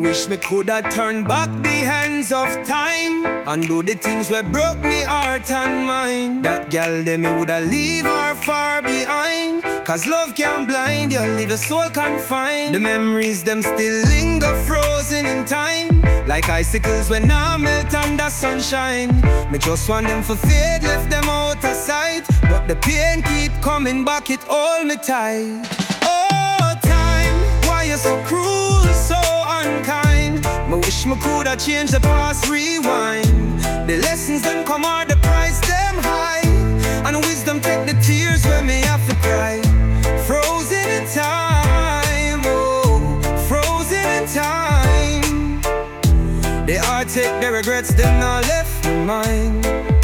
wish me coulda turned back the hands of time and do the things that broke me heart and mind. That girl them me woulda leave her far behind, cause love can blind you, leave the soul confined. The memories them still linger frozen in time, like icicles when I melt under sunshine. Me just want them for fade, left them out of sight, but the pain keep coming back, it hold me tight. Oh time, why you so cruel, so unkind? Me wish me coulda changed the past, rewind. The lessons them come hard, the price them high, and wisdom take the tears when me have to cry. Frozen in time, oh, frozen in time. The heart take the regrets, them not left behind.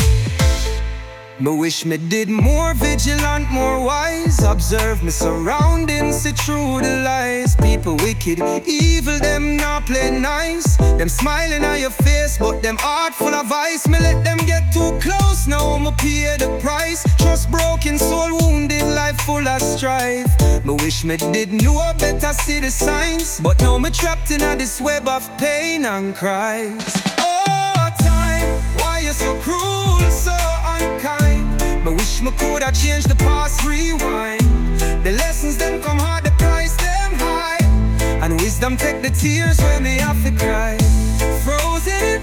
Me wish me did more vigilant, more wise. Observe me surroundings, see through the lies. People wicked, evil, them not play nice. Them smiling at your face, but them heart full of ice. Me let them get too close, now me pay the price. Trust broken, soul wounded, life full of strife. Me wish me did know better, see the signs, but now me trapped in this web of pain and cries. Oh time, why you so cruel, so unkind? Me wish me coulda changed the past, rewind. The lessons them come hard, the price them high, and wisdom take the tears when they have to cry. Frozen in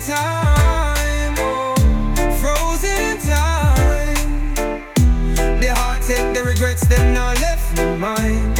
time, oh, frozen in time. The heart take the regrets, them not left behind.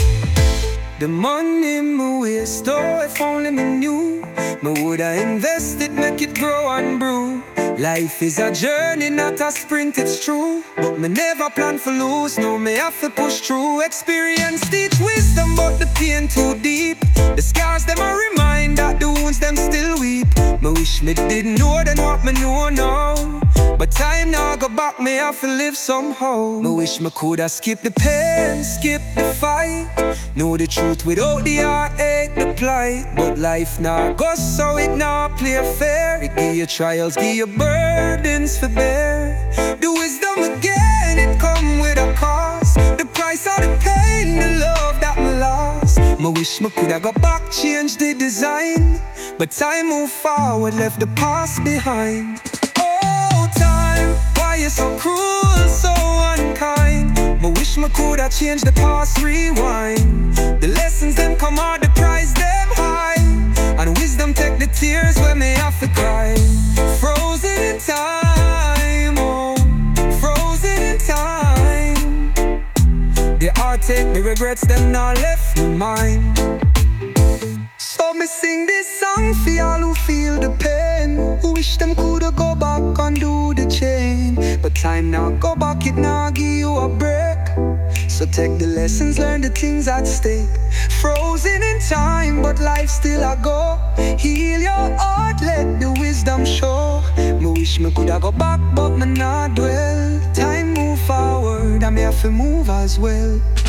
The money me waste, oh, if only me knew, me woulda invested, make it grow and brew. Life is a journey, not a sprint, it's true, but me never plan for lose, no, me have to push through. Experience teach wisdom, but the pain too deep. The scars them a remind that the wounds them still weep. Me wish me didn't know then what me know now, but time now go back, me have to live somehow. Me wish me coulda skip the pain, skip the fight, know the truth without the heartache, the plight. But life now goes so it now play fair. It give you trials, give you burdens for bear. The wisdom again, it come with a cost. The price of the pain, the love that me lost. Me wish me coulda go back, change the design, but time moved forward, left the past behind. Oh time, why you so cruel, so unkind? Me wish me coulda changed the past, rewind. The lessons them come hard, the price them high, and wisdom take the tears when me have to cry. Frozen in time, oh, frozen in time. The heart take the regrets, them not left behind. So me sing this song for all who feel the pain, who wish them coulda go back and do the chain. But time now go back, it now give you a break. So take the lessons, learn the things at stake. Frozen in time, but life still a go. Heal your heart, let the wisdom show. Me wish me coulda go back, but me not dwell. Time move forward, and me have to move as well.